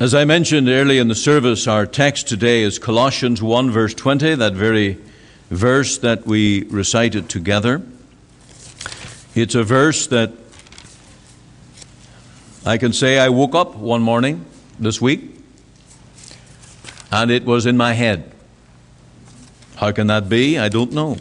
As I mentioned early in the service, our text today is Colossians 1 verse 20, that very verse that we recited together. It's a verse that I can say I woke up one morning this week and it was in my head. How can that be? I don't know.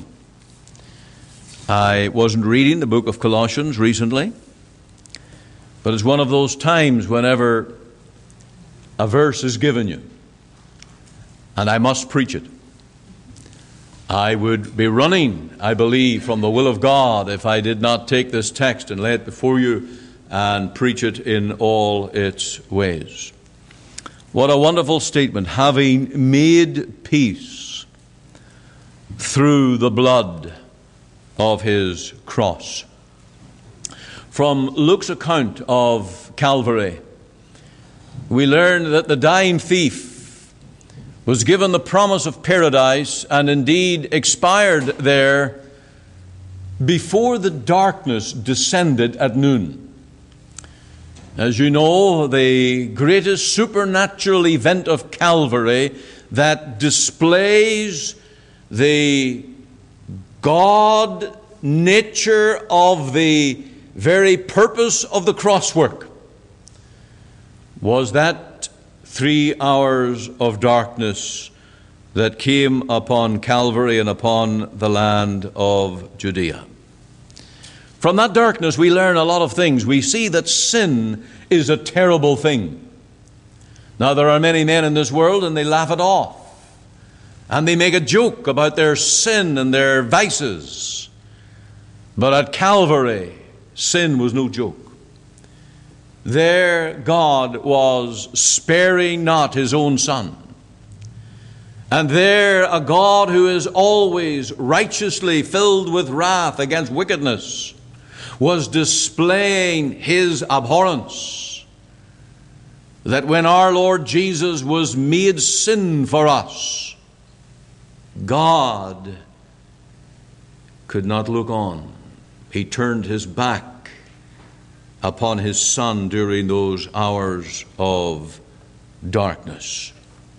I wasn't reading the book of Colossians recently, but it's one of those times whenever a verse is given you, and I must preach it. I would be running, I believe, from the will of God if I did not take this text and lay it before you and preach it in all its ways. What a wonderful statement, having made peace through the blood of his cross. From Luke's account of Calvary, we learn that the dying thief was given the promise of paradise and indeed expired there before the darkness descended at noon. As you know, the greatest supernatural event of Calvary that displays the God nature of the very purpose of the cross work was that 3 hours of darkness that came upon Calvary and upon the land of Judea. From that darkness we learn a lot of things. We see that sin is a terrible thing. Now there are many men in this world and they laugh it off. And they make a joke about their sin and their vices. But at Calvary, sin was no joke. There God was sparing not his own Son. And there a God who is always righteously filled with wrath against wickedness was displaying his abhorrence. That when our Lord Jesus was made sin for us, God could not look on. He turned his back upon his Son during those hours of darkness.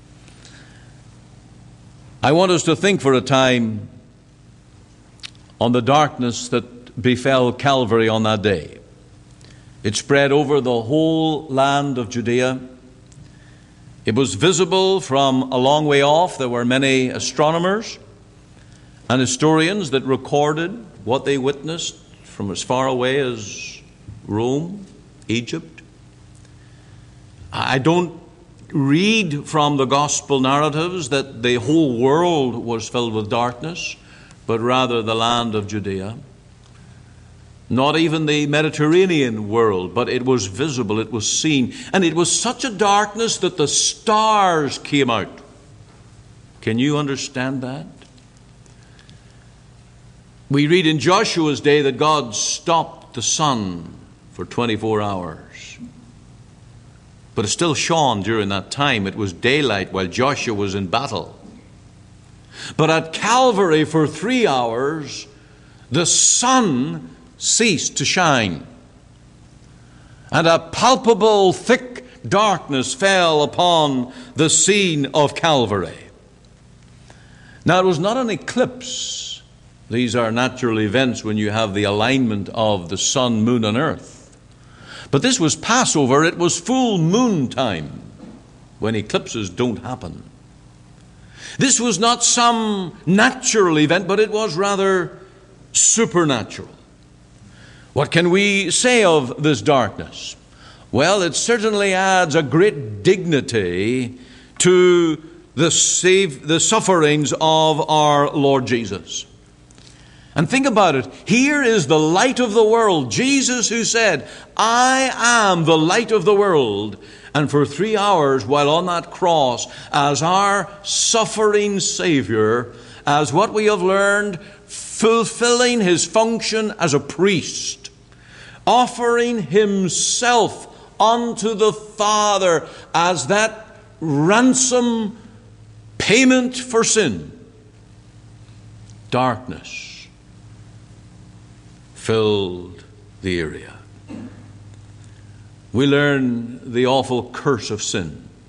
I want us to think for a time on the darkness that befell Calvary on that day. It spread over the whole land of Judea. It was visible from a long way off. There were many astronomers and historians that recorded what they witnessed from as far away as Rome, Egypt. I don't read from the gospel narratives that the whole world was filled with darkness, but rather the land of Judea. Not even the Mediterranean world, but it was visible, it was seen. And it was such a darkness that the stars came out. Can you understand that? We read in Joshua's day that God stopped the sun for 24 hours. But it still shone during that time. It was daylight while Joshua was in battle. But at Calvary for 3 hours, the sun ceased to shine. And a palpable thick darkness fell upon the scene of Calvary. Now it was not an eclipse. These are natural events when you have the alignment of the sun, moon, and earth. But this was Passover. It was full moon time when eclipses don't happen. This was not some natural event, but it was rather supernatural. What can we say of this darkness? Well, it certainly adds a great dignity to the sufferings of our Lord Jesus. And think about it. Here is the light of the world. Jesus who said, I am the light of the world. And for 3 hours while on that cross, as our suffering Savior, as what we have learned, fulfilling his function as a priest, offering himself unto the Father as that ransom payment for sin. Darkness filled the area. We learn the awful curse of sin.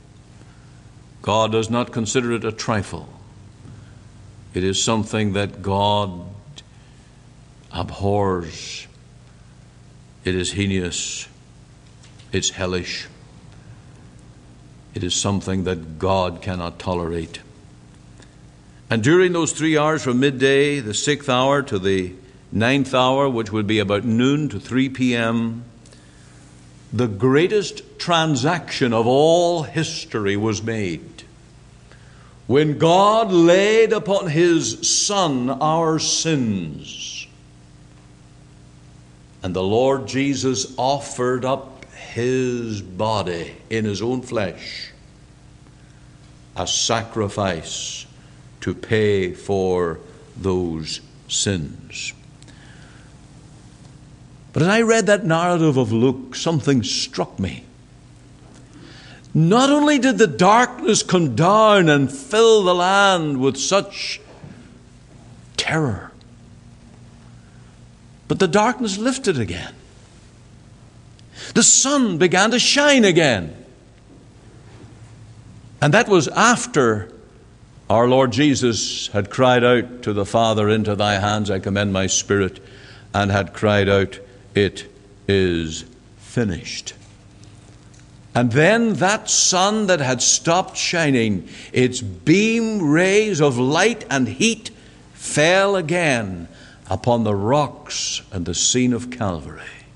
God does not consider it a trifle. It is something that God abhors. It is heinous. It's hellish. It is something that God cannot tolerate. And during those 3 hours from midday, the 6th hour to the 9th hour, which would be about noon to 3 p.m., the greatest transaction of all history was made. When God laid upon His Son our sins, and the Lord Jesus offered up His body in His own flesh, a sacrifice to pay for those sins. But as I read that narrative of Luke, something struck me. Not only did the darkness come down and fill the land with such terror, but the darkness lifted again. The sun began to shine again. And that was after our Lord Jesus had cried out to the Father, "Into thy hands I commend my spirit," and had cried out, "It is finished." And then that sun that had stopped shining, its beam rays of light and heat fell again upon the rocks and the scene of Calvary.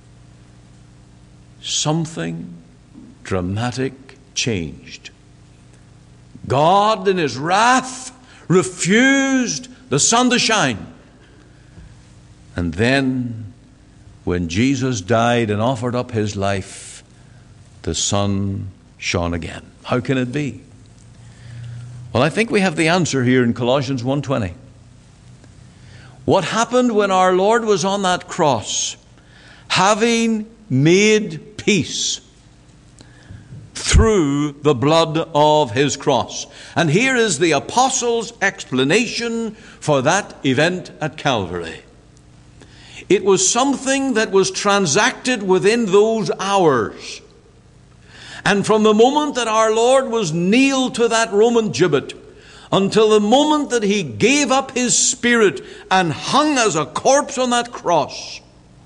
Something dramatic changed. God in His wrath refused the sun to shine. And then when Jesus died and offered up His life, the sun shone again. How can it be? Well, I think we have the answer here in Colossians 1:20. What happened when our Lord was on that cross, having made peace through the blood of His cross? And here is the apostles' explanation for that event at Calvary. It was something that was transacted within those hours. And from the moment that our Lord was nailed to that Roman gibbet until the moment that He gave up His spirit and hung as a corpse on that cross,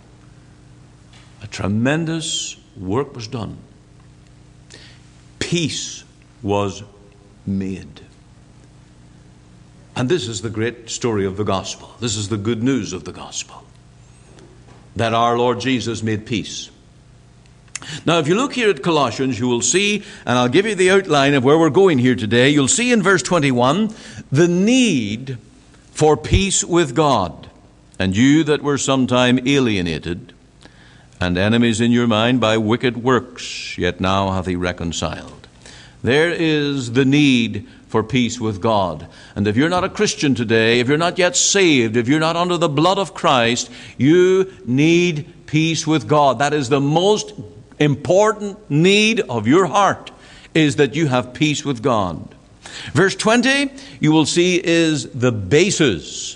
a tremendous work was done. Peace was made. And this is the great story of the gospel. This is the good news of the gospel, that our Lord Jesus made peace. Now, if you look here at Colossians, you will see, and I'll give you the outline of where we're going here today, you'll see in verse 21, the need for peace with God. And you that were sometime alienated and enemies in your mind by wicked works, yet now hath He reconciled. There is the need for peace with God. And if you're not a Christian today, if you're not yet saved, if you're not under the blood of Christ, you need peace with God. That is the most important need of your heart, is that you have peace with God. Verse 20, you will see, is the basis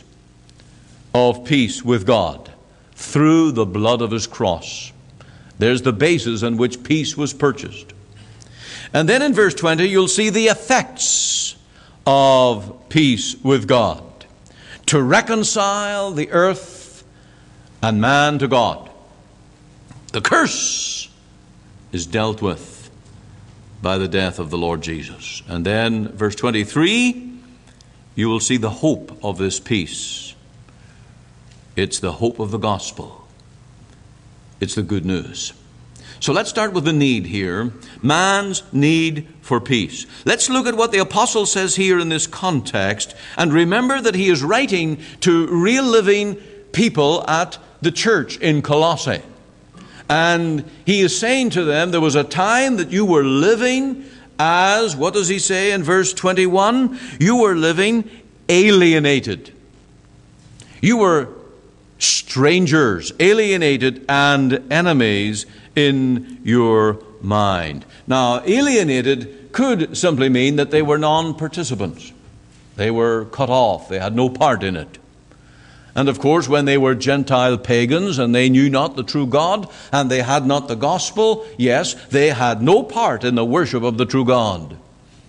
of peace with God through the blood of His cross. There's the basis on which peace was purchased. And then in verse 20, you'll see the effects of peace with God: to reconcile the earth and man to God. The curse is dealt with by the death of the Lord Jesus. And then verse 23, you will see the hope of this peace. It's the hope of the gospel. It's the good news. So let's start with the need here. Man's need for peace. Let's look at what the apostle says here in this context, and remember that he is writing to real living people at the church in Colossae. And he is saying to them, there was a time that you were living as, what does he say in verse 21? You were living alienated. You were strangers, alienated, and enemies in your mind. Now, alienated could simply mean that they were non-participants. They were cut off. They had no part in it. And of course, when they were Gentile pagans and they knew not the true God and they had not the gospel, yes, they had no part in the worship of the true God.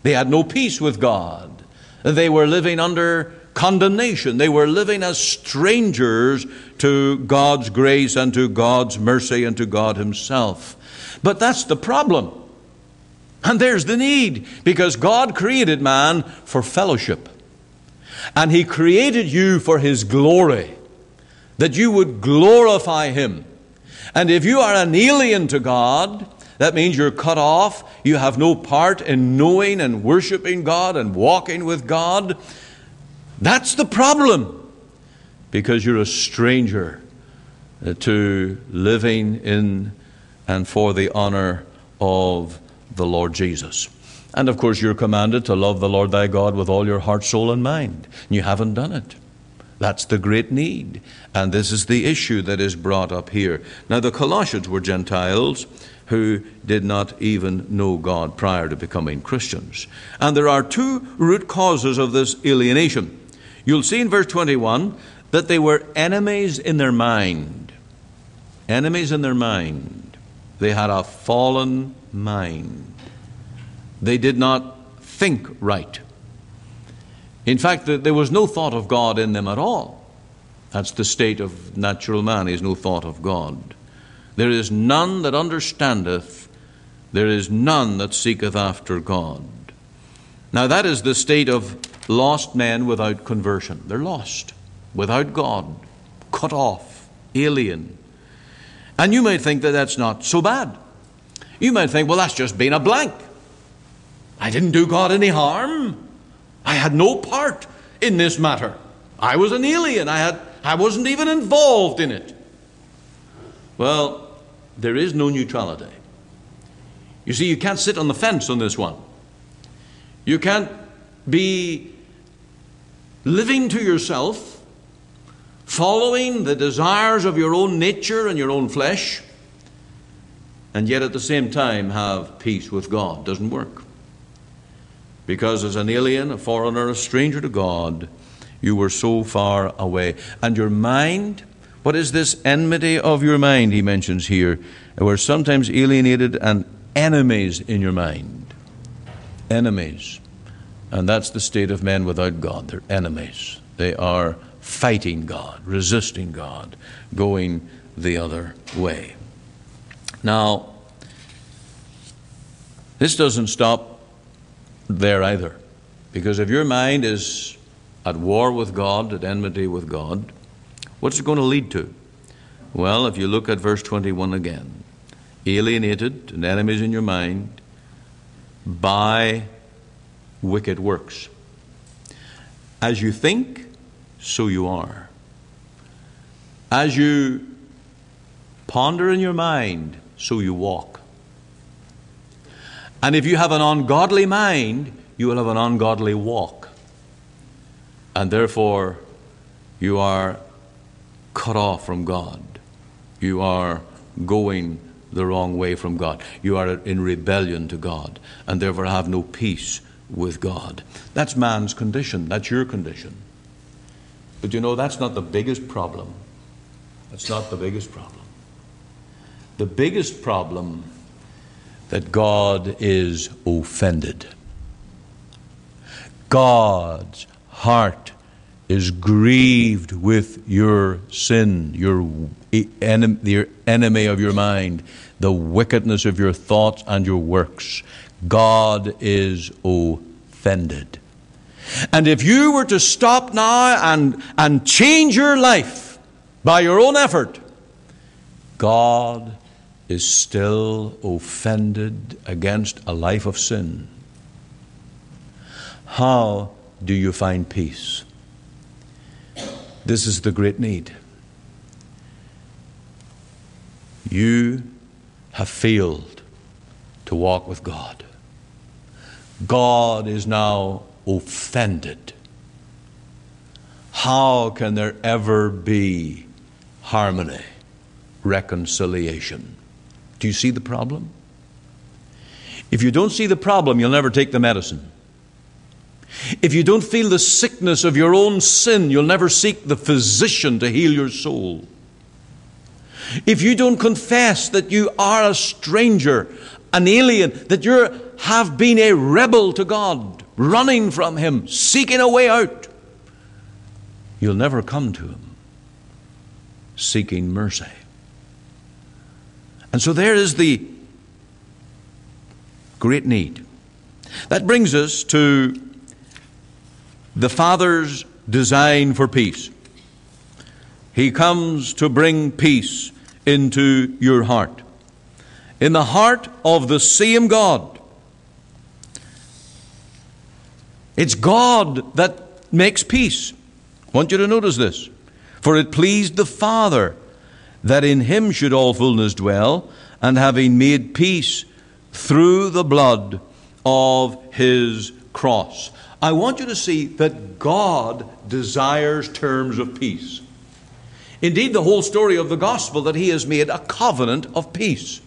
They had no peace with God. They were living under condemnation. They were living as strangers to God's grace and to God's mercy and to God himself. But that's the problem. And there's the need, because God created man for fellowship. And he created you for his glory, that you would glorify him. And if you are an alien to God, that means you're cut off. You have no part in knowing and worshiping God and walking with God. That's the problem, because you're a stranger to living in and for the honor of the Lord Jesus. And of course, you're commanded to love the Lord thy God with all your heart, soul, and mind. And you haven't done it. That's the great need. And this is the issue that is brought up here. Now, the Colossians were Gentiles who did not even know God prior to becoming Christians. And there are two root causes of this alienation. You'll see in verse 21 that they were enemies in their mind. Enemies in their mind. They had a fallen mind. They did not think right. In fact, there was no thought of God in them at all. That's the state of natural man. He has no thought of God. There is none that understandeth. There is none that seeketh after God. Now that is the state of lost men without conversion. They're lost, without God, cut off, alien. And you might think that that's not so bad. You might think, well, that's just being a blank. I didn't do God any harm. I had no part in this matter. I was an alien. I wasn't even involved in it. Well, there is no neutrality. You see, you can't sit on the fence on this one. You can't be living to yourself, following the desires of your own nature and your own flesh, and yet at the same time have peace with God. Doesn't work. Because as an alien, a foreigner, a stranger to God, you were so far away. And your mind, what is this enmity of your mind he mentions here? We're sometimes alienated and enemies in your mind. Enemies. And that's the state of men without God. They're enemies. They are fighting God, resisting God, going the other way. Now, this doesn't stop there either. Because if your mind is at war with God, at enmity with God, what's it going to lead to? Well, if you look at verse 21 again, alienated and enemies in your mind by wicked works. As you think, so you are. As you ponder in your mind, so you walk. And if you have an ungodly mind, you will have an ungodly walk. And therefore, you are cut off from God. You are going the wrong way from God. You are in rebellion to God, and therefore have no peace with God. That's man's condition. That's your condition. But you know, that's not the biggest problem. That's not the biggest problem. The biggest problem that God is offended. God's heart is grieved with your sin, your enemy of your mind, the wickedness of your thoughts and your works. God is offended. And if you were to stop now and change your life by your own effort, God is still offended against a life of sin. How do you find peace? This is the great need. You have failed to walk with God. God is now offended. How can there ever be harmony, reconciliation? Do you see the problem? If you don't see the problem, you'll never take the medicine. If you don't feel the sickness of your own sin, you'll never seek the physician to heal your soul. If you don't confess that you are a stranger an alien, that you have been a rebel to God, running from Him, seeking a way out, you'll never come to Him seeking mercy. And so there is the great need. That brings us to the Father's design for peace. He comes to bring peace into your heart. In the heart of the same God. It's God that makes peace. I want you to notice this. For it pleased the Father that in Him should all fullness dwell, and having made peace through the blood of His cross. I want you to see that God desires terms of peace. Indeed, the whole story of the gospel, that He has made a covenant of peace.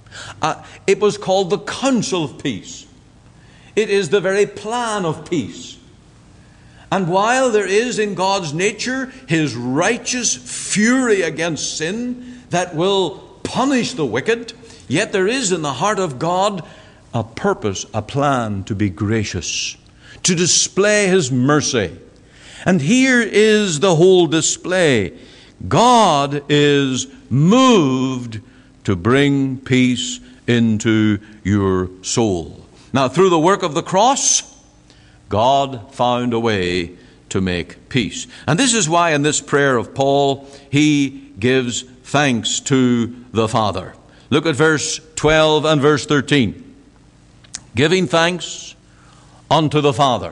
It was called the counsel of peace. It is the very plan of peace. And while there is in God's nature His righteous fury against sin that will punish the wicked, yet there is in the heart of God a purpose, a plan to be gracious, to display His mercy. And here is the whole display. God is moved to bring peace into your soul. Now, through the work of the cross, God found a way to make peace. And this is why in this prayer of Paul, he gives thanks to the Father. Look at verse 12 and verse 13. Giving thanks unto the Father.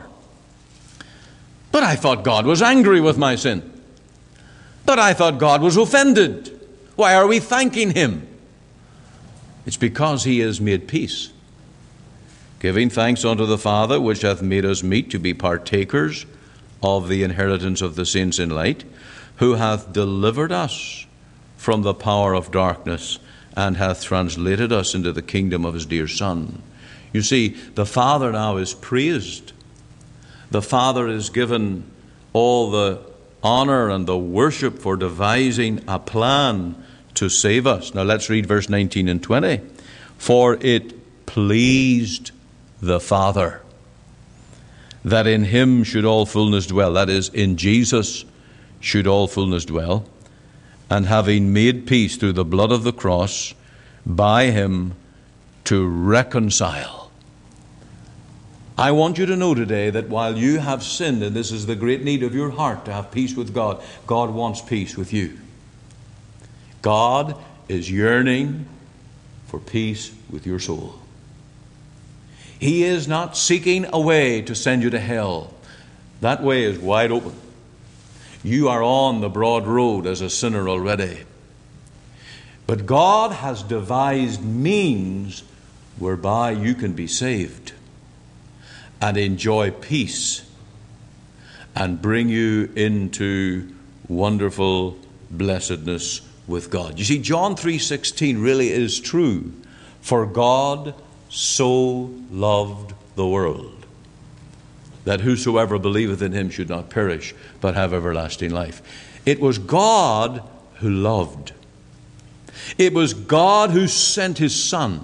But I thought God was angry with my sin. But I thought God was offended. Why are we thanking Him? It's because He has made peace. Giving thanks unto the Father, which hath made us meet to be partakers of the inheritance of the saints in light, who hath delivered us from the power of darkness, and hath translated us into the kingdom of His dear Son. You see, the Father now is praised. The Father is given all the honor and the worship for devising a plan to save us. Now let's read verse 19 and 20. For it pleased the Father that in Him should all fullness dwell. That is, in Jesus should all fullness dwell. And having made peace through the blood of the cross, by Him to reconcile. I want you to know today that while you have sinned, and this is the great need of your heart to have peace with God, God wants peace with you. God is yearning for peace with your soul. He is not seeking a way to send you to hell. That way is wide open. You are on the broad road as a sinner already. But God has devised means whereby you can be saved and enjoy peace and bring you into wonderful blessedness with God. You see, John 3:16 really is true. For God so loved the world, that whosoever believeth in Him should not perish, but have everlasting life. It was God who loved. It was God who sent His Son.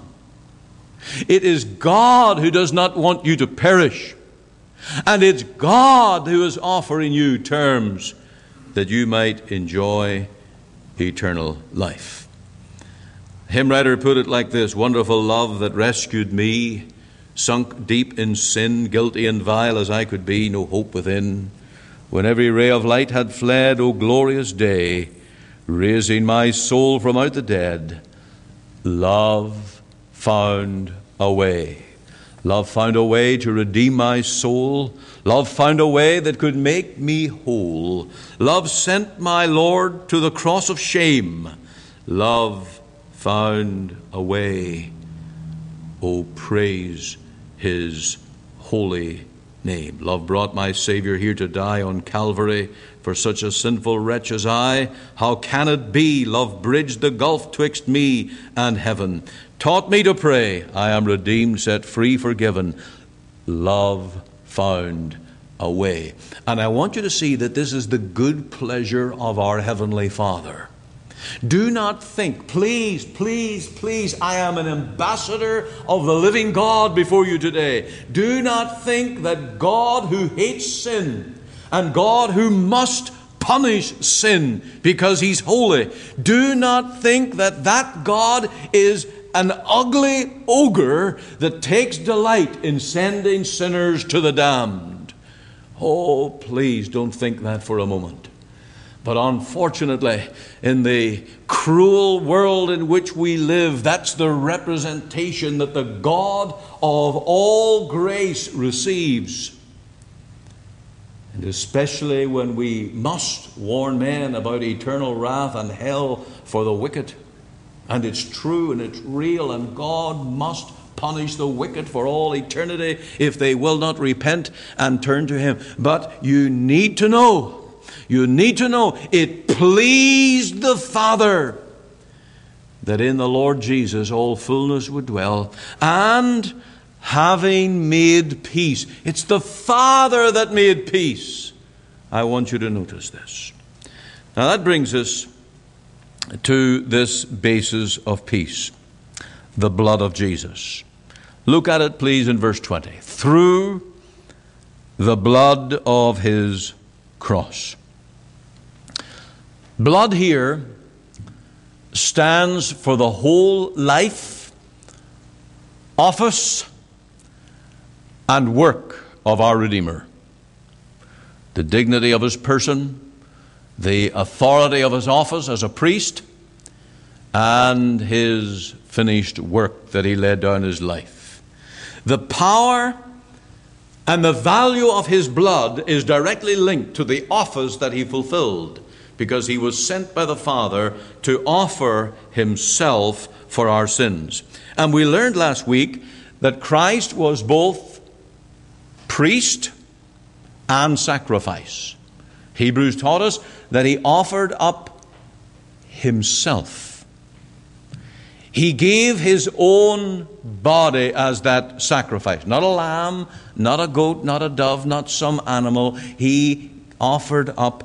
It is God who does not want you to perish. And it's God who is offering you terms that you might enjoy eternal life. The hymn writer put it like this: wonderful love that rescued me, sunk deep in sin, guilty and vile as I could be, no hope within. When every ray of light had fled, O glorious day, raising my soul from out the dead, love found a way. Love found a way to redeem my soul. Love found a way that could make me whole. Love sent my Lord to the cross of shame. Love found a way. Oh, praise His holy name. Love brought my Savior here to die on Calvary for such a sinful wretch as I. How can it be? Love bridged the gulf twixt me and heaven. Taught me to pray, I am redeemed, set free, forgiven. Love found a way. And I want you to see that this is the good pleasure of our Heavenly Father. Do not think, please, please, please, I am an ambassador of the living God before you today. Do not think that God who hates sin and God who must punish sin because He's holy, do not think that that God is an ugly ogre that takes delight in sending sinners to the damned. Oh, please don't think that for a moment. But unfortunately, in the cruel world in which we live, that's the representation that the God of all grace receives. And especially when we must warn men about eternal wrath and hell for the wicked. And it's true and it's real, and God must punish the wicked for all eternity if they will not repent and turn to Him. But you need to know it pleased the Father that in the Lord Jesus all fullness would dwell, and having made peace. It's the Father that made peace. I want you to notice this. Now that brings us to this basis of peace, the blood of Jesus. Look at it, please, in verse 20. Through the blood of His cross. Blood here stands for the whole life, office, and work of our Redeemer. The dignity of His person, the authority of His office as a priest, and His finished work that He laid down His life. The power and the value of His blood is directly linked to the office that He fulfilled, because He was sent by the Father to offer Himself for our sins. And we learned last week that Christ was both priest and sacrifice. Hebrews taught us that He offered up Himself. He gave His own body as that sacrifice. Not a lamb, not a goat, not a dove, not some animal. He offered up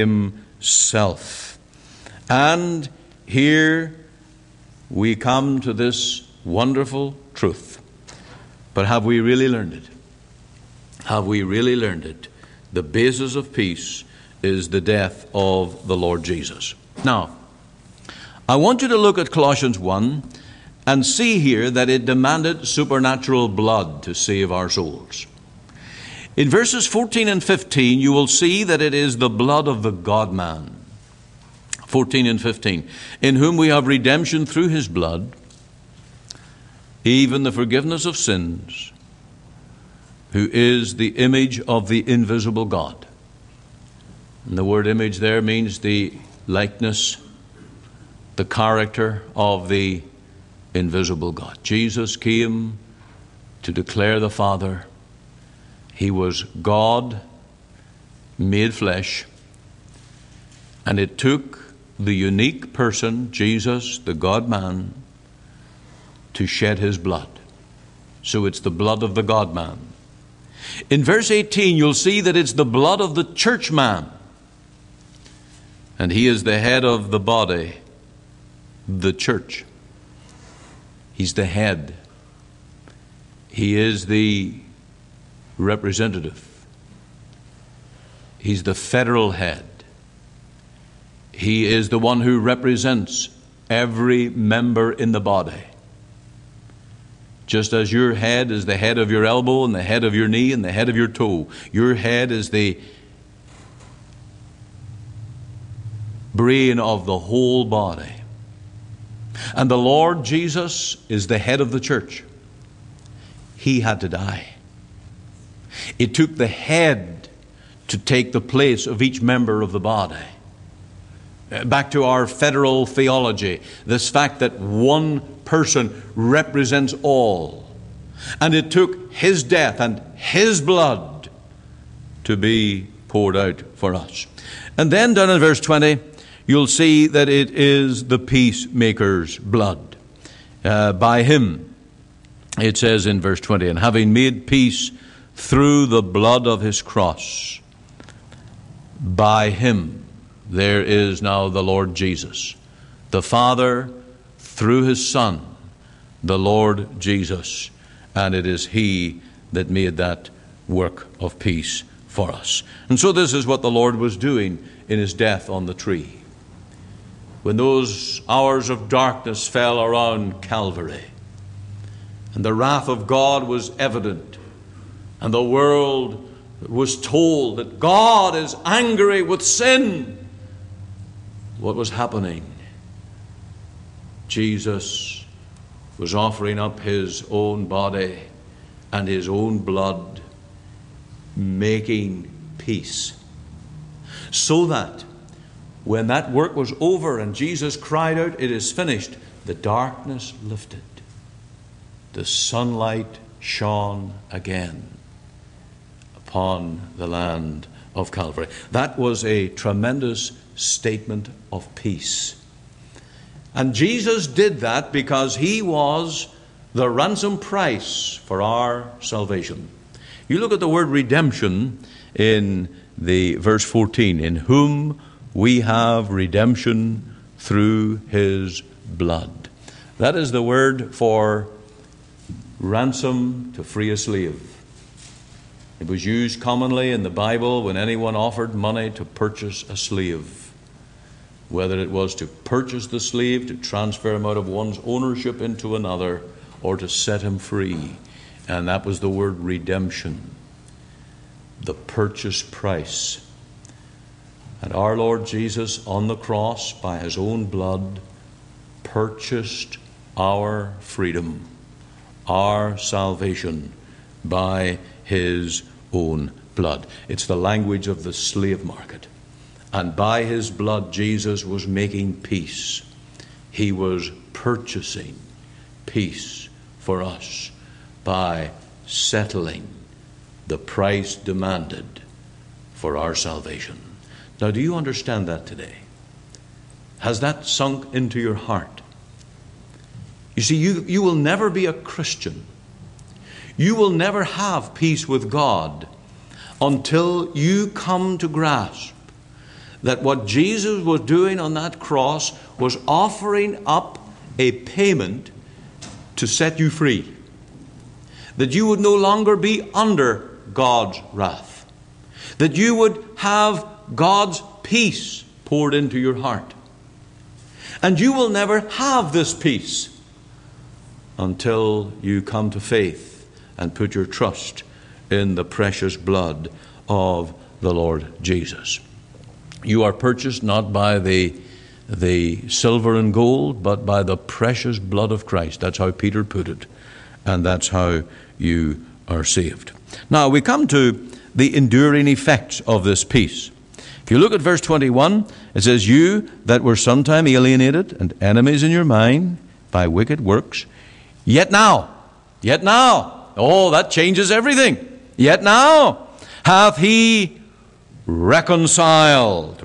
Himself. And here we come to this wonderful truth. But have we really learned it? Have we really learned it? The basis of peace is the death of the Lord Jesus. Now, I want you to look at Colossians 1 and see here that it demanded supernatural blood to save our souls. In verses 14 and 15, you will see that it is the blood of the God-man. 14 and 15. In whom we have redemption through His blood, even the forgiveness of sins, who is the image of the invisible God. And the word image there means the likeness, the character of the invisible God. Jesus came to declare the Father. He was God made flesh. And it took the unique person, Jesus, the God-man, to shed His blood. So it's the blood of the God-man. In verse 18, you'll see that it's the blood of the church-man. And He is the head of the body, the church. He's the head. He is the representative. He's the federal head. He is the one who represents every member in the body. Just as your head is the head of your elbow and the head of your knee and the head of your toe, your head is the brain of the whole body. And the Lord Jesus is the head of the church. He had to die. It took the head to take the place of each member of the body. Back to our federal theology, this fact that one person represents all. And it took His death and His blood to be poured out for us. And then down in verse 20, you'll see that it is the peacemaker's blood. By Him, it says in verse 20, and having made peace through the blood of His cross, by Him, there is now the Lord Jesus, the Father through his Son, the Lord Jesus. And it is he that made that work of peace for us. And so this is what the Lord was doing in his death on the tree. When those hours of darkness fell around Calvary, and the wrath of God was evident, and the world was told that God is angry with sin, what was happening? Jesus was offering up his own body and his own blood, making peace, so that when that work was over and Jesus cried out, "It is finished," the darkness lifted. The sunlight shone again upon the land of Calvary. That was a tremendous statement of peace. And Jesus did that because he was the ransom price for our salvation. You look at the word redemption in the verse 14, in whom we have redemption through his blood. That is the word for ransom to free a slave. It was used commonly in the Bible when anyone offered money to purchase a slave, whether it was to purchase the slave, to transfer him out of one's ownership into another, or to set him free. And that was the word redemption, the purchase price. And our Lord Jesus on the cross, by his own blood, purchased our freedom, our salvation, by his own blood. It's the language of the slave market. And by his blood, Jesus was making peace. He was purchasing peace for us by settling the price demanded for our salvation. Now, do you understand that today? Has that sunk into your heart? You see, you will never be a Christian. You will never have peace with God until you come to grasp that what Jesus was doing on that cross was offering up a payment to set you free. That you would no longer be under God's wrath. That you would have God's peace poured into your heart. And you will never have this peace until you come to faith and put your trust in the precious blood of the Lord Jesus. You are purchased not by the silver and gold, but by the precious blood of Christ. That's how Peter put it. And that's how you are saved. Now we come to the enduring effects of this peace. If you look at verse 21, it says, "You that were sometime alienated and enemies in your mind by wicked works, yet now," oh, that changes everything. "Yet now hath he reconciled.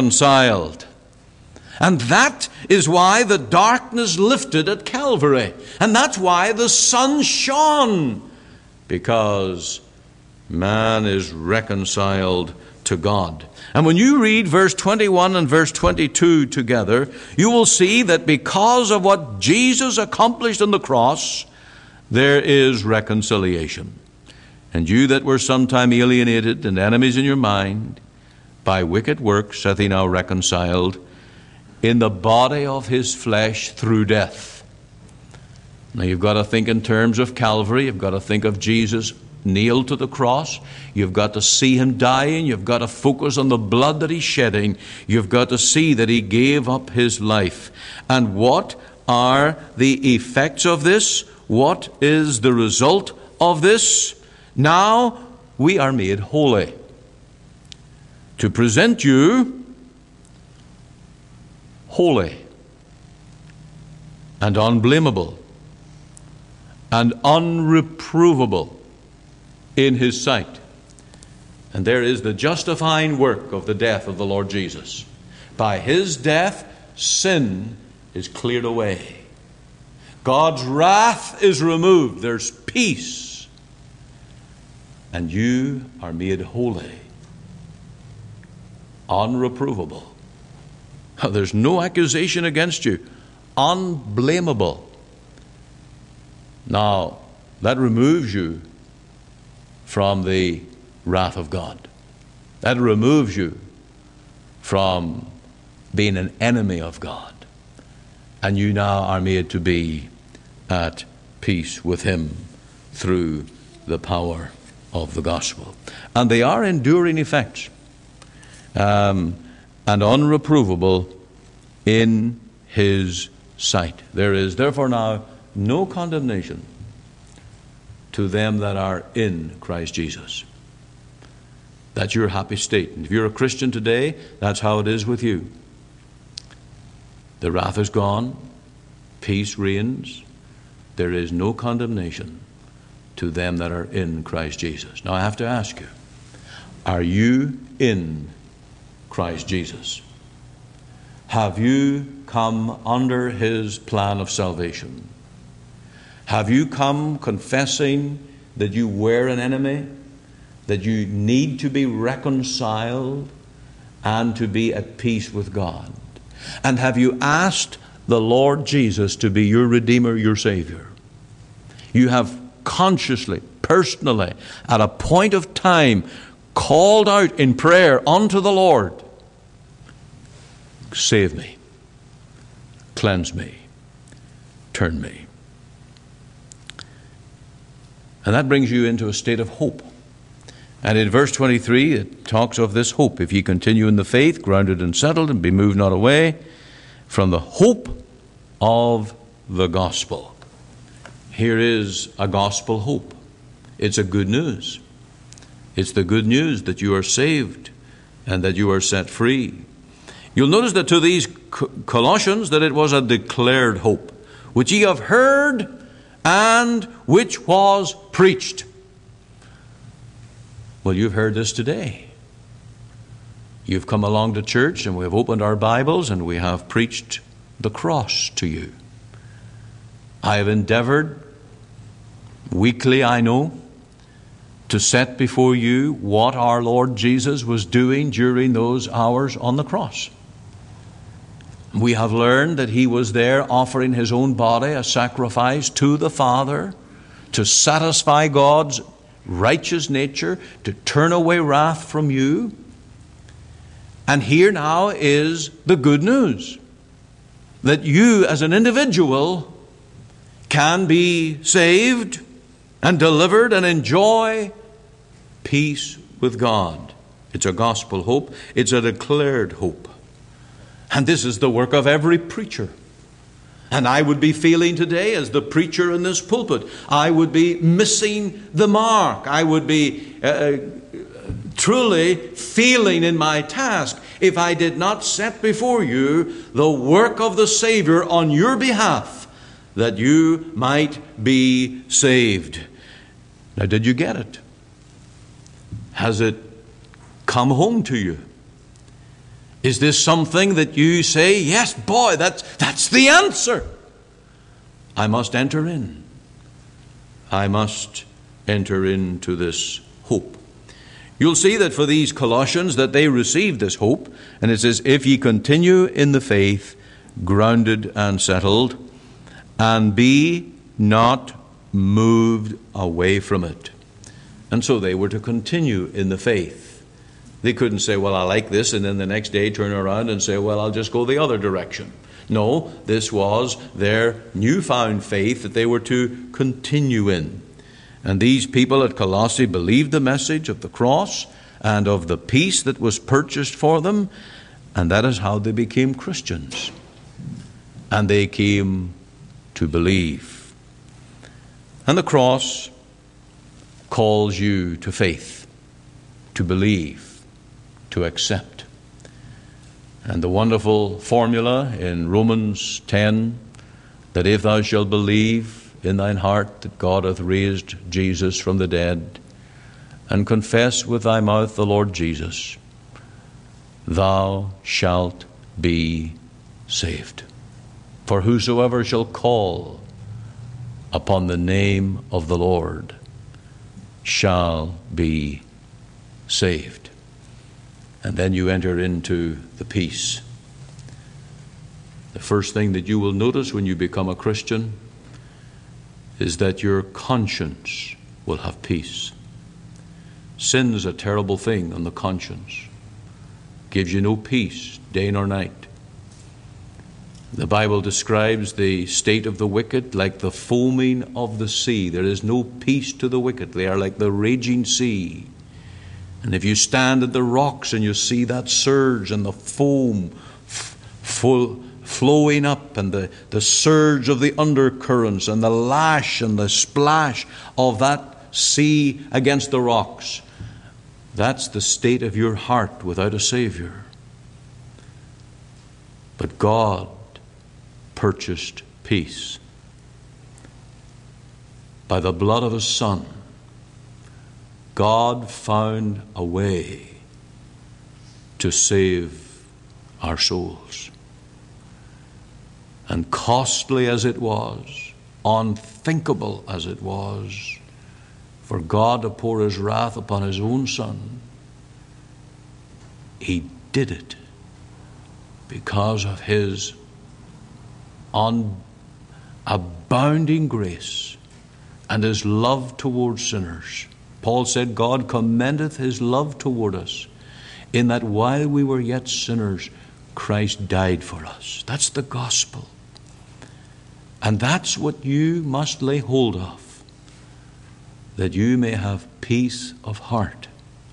And that is why the darkness lifted at Calvary. And that's why the sun shone. Because man is reconciled to God. And when you read verse 21 and verse 22 together, you will see that because of what Jesus accomplished on the cross, there is reconciliation. "And you that were sometime alienated and enemies in your mind, by wicked works hath he now reconciled in the body of his flesh through death." Now you've got to think in terms of Calvary. You've got to think of Jesus nailed to the cross. You've got to see him dying. You've got to focus on the blood that he's shedding. You've got to see that he gave up his life. And what are the effects of this? What is the result of this? Now we are made holy, to present you holy and unblameable and unreprovable in his sight. And there is the justifying work of the death of the Lord Jesus. By his death, sin is cleared away. God's wrath is removed. There's peace. And you are made holy, unreprovable, There's no accusation against you. Unblameable. Now, that removes you from the wrath of God. That removes you from being an enemy of God. And you now are made to be at peace with Him through the power of the gospel. And they are enduring effects, and unreprovable in His sight. There is therefore now no condemnation to them that are in Christ Jesus. That's your happy state. And if you're a Christian today, that's how it is with you. The wrath is gone. Peace reigns. There is no condemnation to them that are in Christ Jesus. Now I have to ask you, are you in Christ Jesus? Have you come under His plan of salvation? Have you come confessing that you were an enemy, that you need to be reconciled and to be at peace with God? And have you asked the Lord Jesus to be your Redeemer, your Savior? You have consciously, personally, at a point of time, called out in prayer unto the Lord, save me, cleanse me, turn me. And that brings you into a state of hope. And in verse 23, it talks of this hope. If ye continue in the faith, grounded and settled, and be moved not away from the hope of the gospel. Here is a gospel hope. It's a good news. It's the good news that you are saved and that you are set free. You'll notice that to these Colossians that it was a declared hope, which ye have heard and which was preached. Well, you've heard this today. You've come along to church and we've opened our Bibles and we have preached the cross to you. I have endeavored, weekly I know, to set before you what our Lord Jesus was doing during those hours on the cross. We have learned that He was there offering His own body, a sacrifice to the Father, to satisfy God's righteous nature, to turn away wrath from you. And here now is the good news, that you as an individual can be saved and delivered and enjoy peace with God. It's a gospel hope. It's a declared hope. And this is the work of every preacher. And I would be feeling today as the preacher in this pulpit, I would be missing the mark. I would be truly feeling in my task if I did not set before you the work of the Savior on your behalf, that you might be saved. Now, did you get it? Has it come home to you? Is this something that you say, yes, boy, that's the answer? I must enter in. I must enter into this hope. You'll see that for these Colossians that they received this hope. And it says, if ye continue in the faith, grounded and settled, and be not moved away from it. And so they were to continue in the faith. They couldn't say, well, I like this, and then the next day turn around and say, well, I'll just go the other direction. No, this was their newfound faith that they were to continue in. And these people at Colossae believed the message of the cross and of the peace that was purchased for them, and that is how they became Christians. And they came to believe. And the cross calls you to faith, to believe, to accept. And the wonderful formula in Romans 10, that if thou shalt believe in thine heart that God hath raised Jesus from the dead, and confess with thy mouth the Lord Jesus, thou shalt be saved. For whosoever shall call upon the name of the Lord shall be saved. And then you enter into the peace The first thing that you will notice when you become a Christian is that your conscience will have peace. Sin is a terrible thing on the conscience. Gives you no peace day nor night. The Bible describes the state of the wicked like the foaming of the sea. There is no peace to the wicked. They are like the raging sea. And if you stand at the rocks and you see that surge and the foam flowing up, and the surge of the undercurrents and the lash and the splash of that sea against the rocks, that's the state of your heart without a Savior. But God purchased peace by the blood of His Son. God found a way to save our souls. And costly as it was, unthinkable as it was, for God to pour His wrath upon His own Son, He did it because of His abounding grace and His love towards sinners. Paul said, God commendeth His love toward us, in that while we were yet sinners, Christ died for us. That's the gospel. And that's what you must lay hold of, that you may have peace of heart.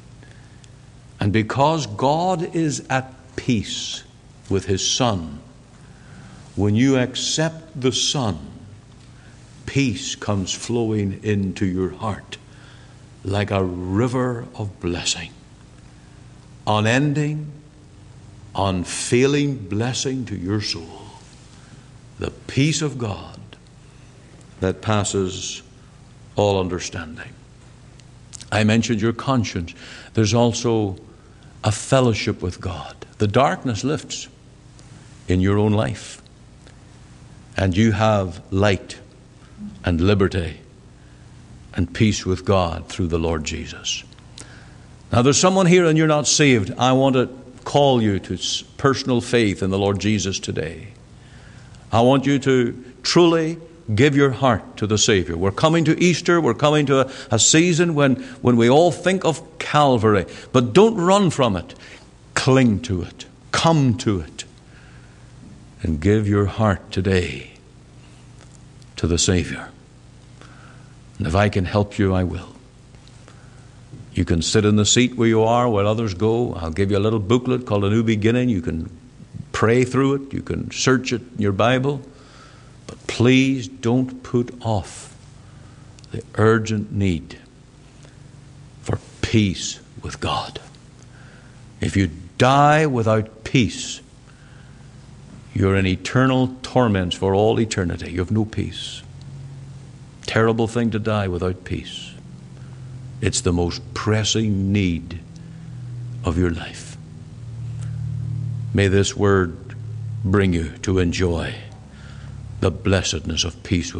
And because God is at peace with His Son, when you accept the Son, peace comes flowing into your heart like a river of blessing. Unending, unfailing blessing to your soul. The peace of God that passes all understanding. I mentioned your conscience. There's also a fellowship with God. The darkness lifts in your own life, and you have light and liberty and peace with God through the Lord Jesus. Now there's someone here and you're not saved. I want to call you to personal faith in the Lord Jesus today. I want you to truly give your heart to the Savior. We're coming to Easter. We're coming to a season when we all think of Calvary. But don't run from it. Cling to it. Come to it. And give your heart today to the Savior. And if I can help you, I will. You can sit in the seat where you are while others go. I'll give you a little booklet called A New Beginning. You can pray through it. You can search it in your Bible. But please don't put off the urgent need for peace with God. If you die without peace, you're in eternal torments for all eternity. You have no peace. Terrible thing to die without peace. It's the most pressing need of your life. May this word bring you to enjoy the blessedness of peace with